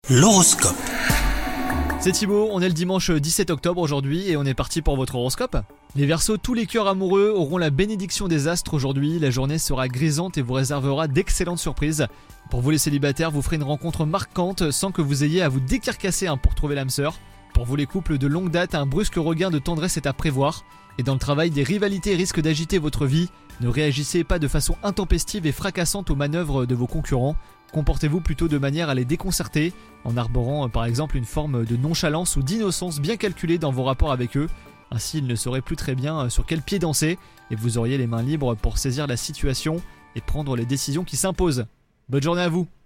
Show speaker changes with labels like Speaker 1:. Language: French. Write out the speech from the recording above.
Speaker 1: L'horoscope.
Speaker 2: C'est Thibaut, on est le dimanche 17 octobre aujourd'hui et on est parti pour votre horoscope. Les Verseaux, tous les cœurs amoureux auront la bénédiction des astres aujourd'hui. La journée sera grisante et vous réservera d'excellentes surprises. Pour vous les célibataires, vous ferez une rencontre marquante sans que vous ayez à vous décarcasser pour trouver l'âme sœur. Pour vous les couples de longue date, un brusque regain de tendresse est à prévoir. Et dans le travail, des rivalités risquent d'agiter votre vie. Ne réagissez pas de façon intempestive et fracassante aux manœuvres de vos concurrents. Comportez-vous plutôt de manière à les déconcerter, en arborant par exemple une forme de nonchalance ou d'innocence bien calculée dans vos rapports avec eux. Ainsi, ils ne sauraient plus très bien sur quel pied danser, et vous auriez les mains libres pour saisir la situation et prendre les décisions qui s'imposent. Bonne journée à vous!